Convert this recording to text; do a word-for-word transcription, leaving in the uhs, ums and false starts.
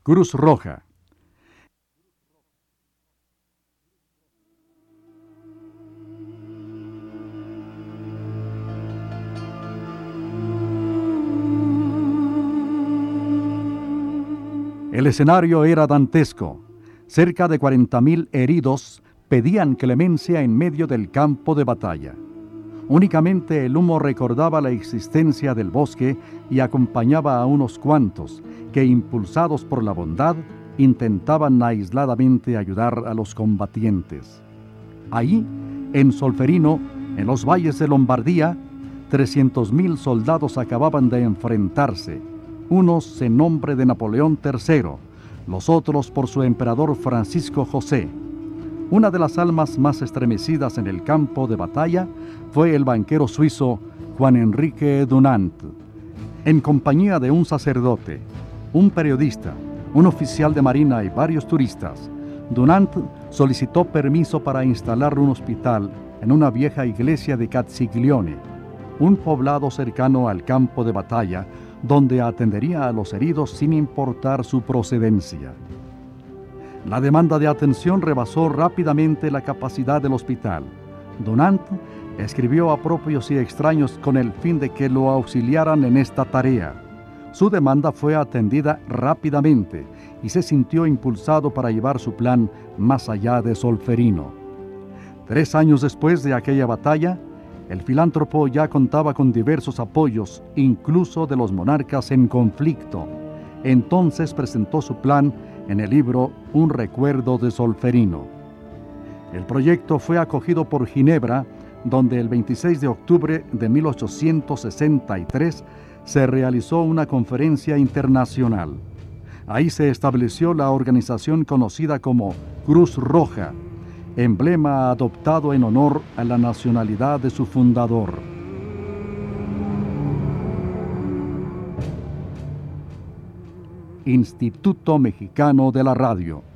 Cruz Roja. El escenario era dantesco. Cerca de cuarenta mil heridos pedían clemencia en medio del campo de batalla. Únicamente el humo recordaba la existencia del bosque y acompañaba a unos cuantos que, impulsados por la bondad, intentaban aisladamente ayudar a los combatientes. Ahí, en Solferino, en los valles de Lombardía, trescientos mil soldados acababan de enfrentarse, unos en nombre de Napoleón tercero, los otros por su emperador Francisco José. Una de las almas más estremecidas en el campo de batalla fue el banquero suizo Juan Enrique Dunant. En compañía de un sacerdote, un periodista, un oficial de marina y varios turistas, Dunant solicitó permiso para instalar un hospital en una vieja iglesia de Cazziglione, un poblado cercano al campo de batalla, donde atendería a los heridos sin importar su procedencia. La demanda de atención rebasó rápidamente la capacidad del hospital. Dunant escribió a propios y extraños con el fin de que lo auxiliaran en esta tarea. Su demanda fue atendida rápidamente y se sintió impulsado para llevar su plan más allá de Solferino. Tres años después de aquella batalla, el filántropo ya contaba con diversos apoyos, incluso de los monarcas en conflicto. Entonces presentó su plan en el libro Un recuerdo de Solferino. El proyecto fue acogido por Ginebra, donde el veintiséis de octubre de mil ochocientos sesenta y tres se realizó una conferencia internacional. Ahí se estableció la organización conocida como Cruz Roja, emblema adoptado en honor a la nacionalidad de su fundador. Instituto Mexicano de la Radio.